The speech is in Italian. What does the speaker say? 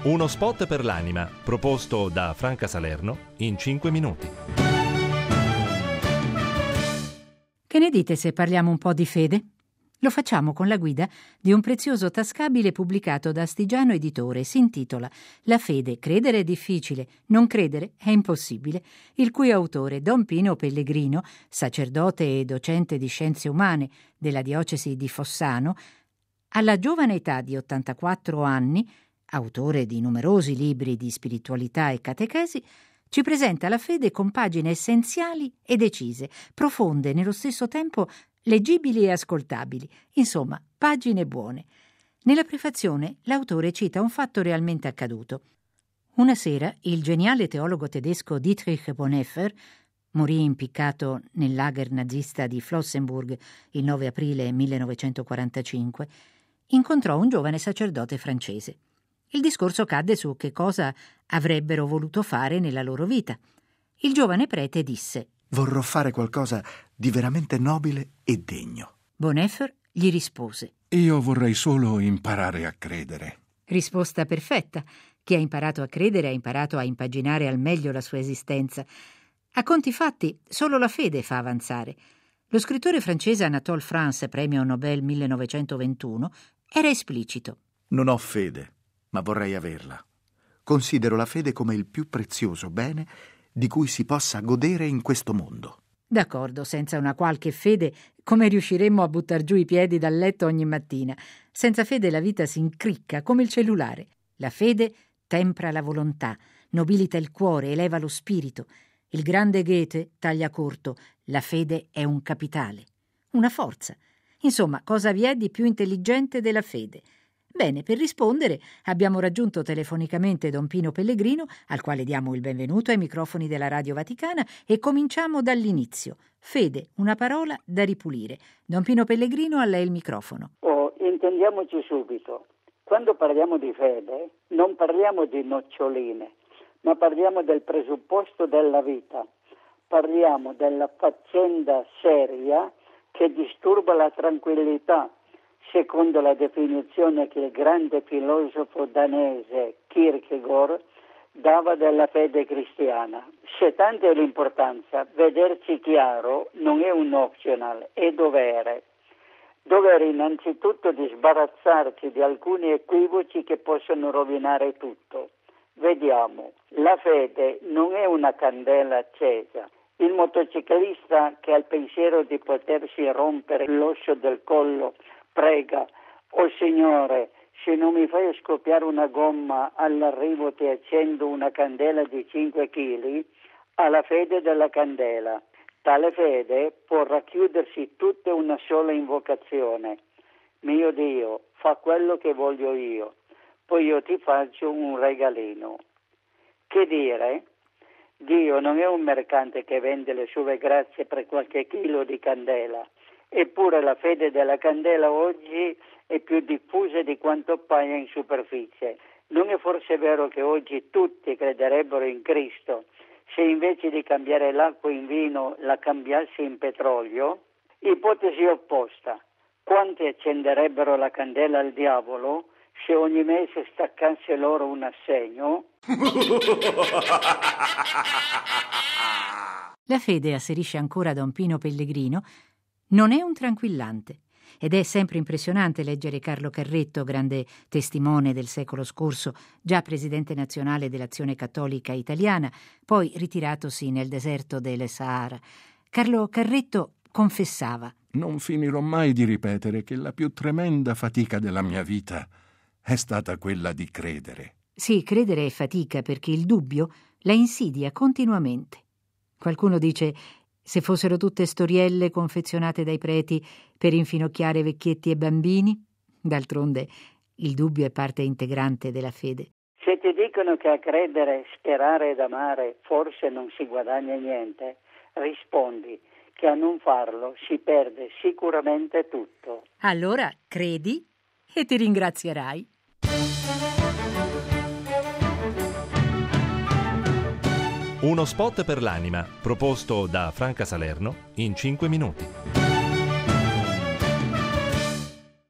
Uno spot per l'anima, proposto da Franca Salerno in 5 minuti. Che ne dite se parliamo un po' di fede? Lo facciamo con la guida di un prezioso tascabile pubblicato da Astigiano Editore. Si intitola La fede, credere è difficile, non credere è impossibile, il cui autore, Don Pino Pellegrino, sacerdote e docente di scienze umane della diocesi di Fossano, alla giovane età di 84 anni, autore di numerosi libri di spiritualità e catechesi, ci presenta la fede con pagine essenziali e decise, profonde nello stesso tempo, leggibili e ascoltabili, insomma, pagine buone. Nella prefazione l'autore cita un fatto realmente accaduto. Una sera il geniale teologo tedesco Dietrich Bonhoeffer morì impiccato nel lager nazista di Flossenburg il 9 aprile 1945, incontrò un giovane sacerdote francese. Il discorso cadde su che cosa avrebbero voluto fare nella loro vita. Il giovane prete disse: «Vorrò fare qualcosa di veramente nobile e degno». Bonhoeffer gli rispose: «Io vorrei solo imparare a credere». Risposta perfetta. Chi ha imparato a credere ha imparato a impaginare al meglio la sua esistenza. A conti fatti, solo la fede fa avanzare. Lo scrittore francese Anatole France, premio Nobel 1921, era esplicito. «Non ho fede, ma vorrei averla. Considero la fede come il più prezioso bene di cui si possa godere in questo mondo». D'accordo, senza una qualche fede, come riusciremmo a buttar giù i piedi dal letto ogni mattina? Senza fede la vita si incricca come il cellulare. La fede tempra la volontà, nobilita il cuore, eleva lo spirito. Il grande Goethe taglia corto: la fede è un capitale, una forza. Insomma, cosa vi è di più intelligente della fede? Bene, per rispondere abbiamo raggiunto telefonicamente Don Pino Pellegrino, al quale diamo il benvenuto ai microfoni della Radio Vaticana, e cominciamo dall'inizio. Fede, una parola da ripulire. Don Pino Pellegrino, a lei il microfono. Intendiamoci subito. Quando parliamo di fede non parliamo di noccioline, ma parliamo del presupposto della vita. Parliamo della faccenda seria che disturba la tranquillità, secondo la definizione che il grande filosofo danese Kierkegaard dava della fede cristiana. Se tanta è l'importanza, vederci chiaro non è un optional, è dovere. Dovere innanzitutto di sbarazzarci di alcuni equivoci che possono rovinare tutto. Vediamo, la fede non è una candela accesa. Il motociclista che ha il pensiero di potersi rompere l'osso del collo prega: «Oh Signore, se non mi fai scoppiare una gomma all'arrivo ti accendo una candela di 5 kg, ha la fede della candela». Tale fede può racchiudersi tutta in una sola invocazione: «Mio Dio, fa quello che voglio io, poi io ti faccio un regalino». Che dire? Dio non è un mercante che vende le sue grazie per qualche chilo di candela. Eppure la fede della candela oggi è più diffusa di quanto appaia in superficie. Non è forse vero che oggi tutti crederebbero in Cristo se invece di cambiare l'acqua in vino la cambiassi in petrolio? Ipotesi opposta: quanti accenderebbero la candela al diavolo se ogni mese staccasse loro un assegno? La fede, asserisce ancora Don Pino Pellegrino, non è un tranquillante. Ed è sempre impressionante leggere Carlo Carretto, grande testimone del secolo scorso, già presidente nazionale dell'Azione Cattolica Italiana, poi ritiratosi nel deserto del Sahara. Carlo Carretto confessava: «Non finirò mai di ripetere che la più tremenda fatica della mia vita è stata quella di credere». Sì, credere è fatica perché il dubbio la insidia continuamente. Qualcuno dice: se fossero tutte storielle confezionate dai preti per infinocchiare vecchietti e bambini? D'altronde il dubbio è parte integrante della fede. Se ti dicono che a credere, sperare ed amare forse non si guadagna niente, rispondi che a non farlo si perde sicuramente tutto. Allora credi e ti ringrazierai. Uno spot per l'anima, proposto da Franca Salerno in 5 minuti.